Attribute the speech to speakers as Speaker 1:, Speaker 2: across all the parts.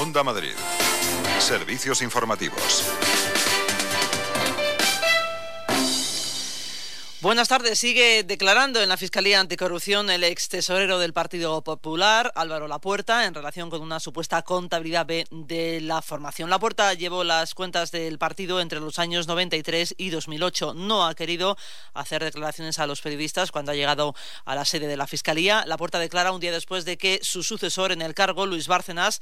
Speaker 1: Onda Madrid. Servicios informativos.
Speaker 2: Buenas tardes. Sigue declarando en la Fiscalía Anticorrupción el ex tesorero del Partido Popular, Álvaro Lapuerta, en relación con una supuesta contabilidad B de la formación. Lapuerta llevó las cuentas del partido entre los años 93 y 2008. No ha querido hacer declaraciones a los periodistas cuando ha llegado a la sede de la Fiscalía. Lapuerta declara un día después de que su sucesor en el cargo, Luis Bárcenas,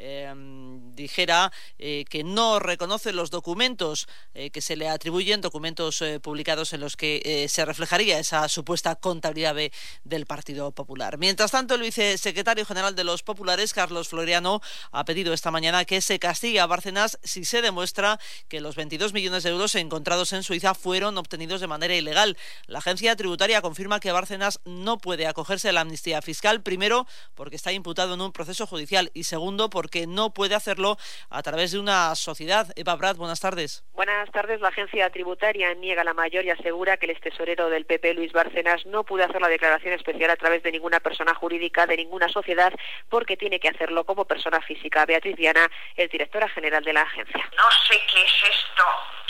Speaker 2: dijera que no reconoce los documentos que se le atribuyen, documentos publicados en los que se reflejaría esa supuesta contabilidad B del Partido Popular. Mientras tanto, el vicesecretario general de los populares, Carlos Floriano, ha pedido esta mañana que se castigue a Bárcenas si se demuestra que los 22 millones de euros encontrados en Suiza fueron obtenidos de manera ilegal. La agencia tributaria confirma que Bárcenas no puede acogerse a la amnistía fiscal, primero porque está imputado en un proceso judicial y segundo porque no puede hacerlo a través de una sociedad. Eva Prat, buenas tardes.
Speaker 3: Buenas tardes. La agencia tributaria niega la mayor y asegura que el tesorero del PP, Luis Bárcenas, no pudo hacer la declaración especial a través de ninguna persona jurídica, de ninguna sociedad, porque tiene que hacerlo como persona física. Beatriz Viana es directora general de la agencia.
Speaker 4: No sé qué es esto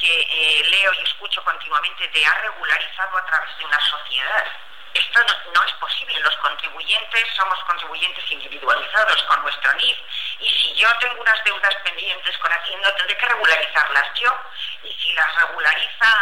Speaker 4: que leo y escucho continuamente de ha regularizado a través de una sociedad. Esto no es posible. Los contribuyentes somos contribuyentes individualizados con nuestro NIF y si yo tengo unas deudas pendientes con Hacienda tendré que regularizarlas yo y si las regulariza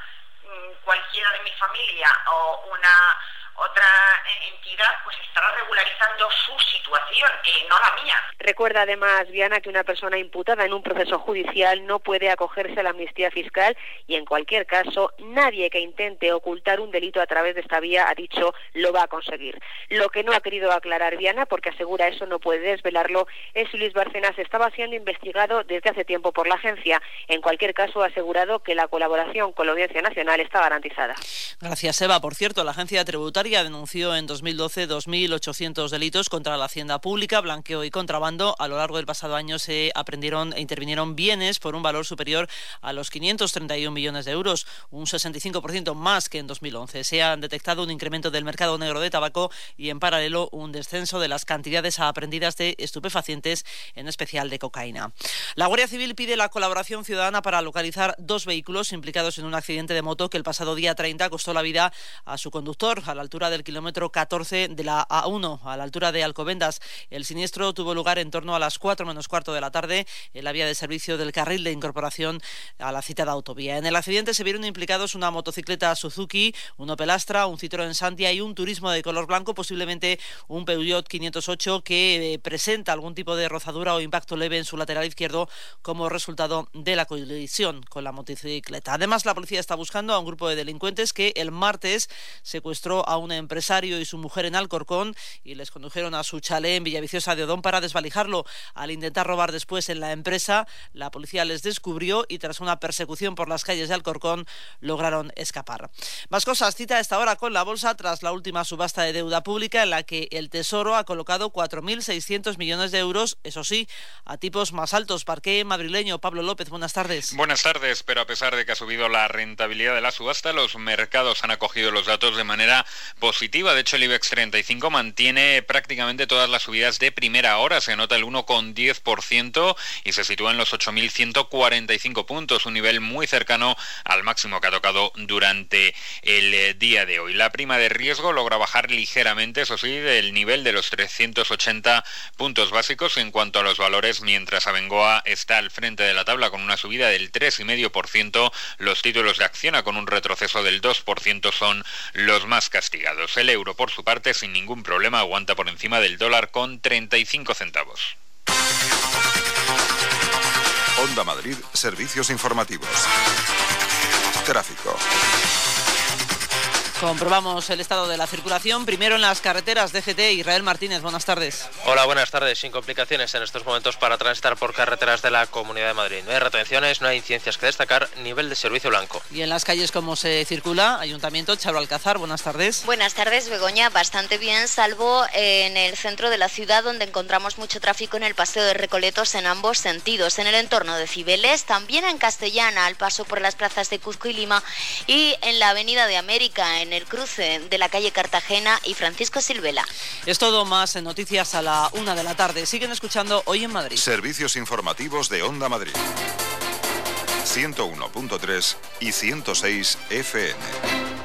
Speaker 4: cualquiera de mi familia o una otra entidad, pues estará regularizando su situación, no la mía.
Speaker 3: Recuerda además, Viana, que una persona imputada en un proceso judicial no puede acogerse a la amnistía fiscal y en cualquier caso nadie que intente ocultar un delito a través de esta vía, ha dicho, lo va a conseguir. Lo que no ha querido aclarar Viana, porque asegura eso no puede desvelarlo, es si Luis Bárcenas estaba siendo investigado desde hace tiempo por la agencia. En cualquier caso ha asegurado que la colaboración con la Audiencia Nacional está garantizada.
Speaker 2: Gracias, Eva. Por cierto, la agencia tributaria denunció en 2012 2.800 delitos contra la hacienda pública, blanqueo y contrabando. A lo largo del pasado año se aprendieron e intervinieron bienes por un valor superior a los 531 millones de euros, un 65% más que en 2011. Se han detectado un incremento del mercado negro de tabaco y, en paralelo, un descenso de las cantidades aprehendidas de estupefacientes, en especial de cocaína. La Guardia Civil pide la colaboración ciudadana para localizar 2 vehículos implicados en un accidente de moto que el pasado día 30 costó la vida a su conductor a la altura del kilómetro 14 de la A1, a la altura de Alcobendas. El siniestro tuvo lugar en torno a las 4 menos cuarto de la tarde en la vía de servicio del carril de incorporación a la citada autovía. En el accidente se vieron implicados una motocicleta Suzuki, un Opel Astra, un Citroën Santia y un Turismo de color blanco, posiblemente un Peugeot 508 que presenta algún tipo de rozadura o impacto leve en su lateral izquierdo como resultado de la colisión con la motocicleta. Además, la policía está buscando a un grupo de delincuentes que el martes secuestró a un empresario y su mujer en Alcorcón y les condujeron a su chalet en Villaviciosa de Odón para desvalijarlo. Al intentar robar después en la empresa, la policía les descubrió y tras una persecución por las calles de Alcorcón lograron escapar. Más cosas, cita a esta hora con la bolsa tras la última subasta de deuda pública en la que el Tesoro ha colocado 4.600 millones de euros, eso sí, a tipos más altos. Parqué madrileño. Pablo López, buenas tardes.
Speaker 5: Buenas tardes, pero a pesar de que ha subido la rentabilidad de la subasta, los mercados han acogido los datos de manera positiva. De hecho, el IBEX 35 mantiene prácticamente todas las subidas de primera hora. Se nota el 1,10% y se sitúa en los 8.145 puntos, un nivel muy cercano al máximo que ha tocado durante el día de hoy. La prima de riesgo logra bajar ligeramente, eso sí, del nivel de los 380 puntos básicos. En cuanto a los valores, mientras Abengoa está al frente de la tabla con una subida del 3,5%, los títulos de Acciona con un retroceso del 2% son los más castigados. El euro, por su parte, sin ningún problema, aguanta por encima del dólar con 35 centavos.
Speaker 1: Onda Madrid, servicios informativos. Tráfico.
Speaker 2: Comprobamos el estado de la circulación. Primero en las carreteras. DGT, Israel Martínez, buenas tardes.
Speaker 6: Hola, buenas tardes. Sin complicaciones en estos momentos para transitar por carreteras de la Comunidad de Madrid. No hay retenciones, no hay incidencias que destacar. Nivel de servicio blanco.
Speaker 2: Y en las calles, ¿cómo se circula? Ayuntamiento, Charo Alcázar, buenas tardes.
Speaker 7: Buenas tardes, Begoña. Bastante bien, salvo en el centro de la ciudad, donde encontramos mucho tráfico en el Paseo de Recoletos en ambos sentidos. En el entorno de Cibeles, también en Castellana, al paso por las plazas de Cuzco y Lima, y en la Avenida de América, en el cruce de la calle Cartagena y Francisco Silvela.
Speaker 2: Es todo, más en noticias a la 1 de la tarde. Siguen escuchando Hoy en Madrid.
Speaker 1: Servicios informativos de Onda Madrid. 101.3 y 106 FM.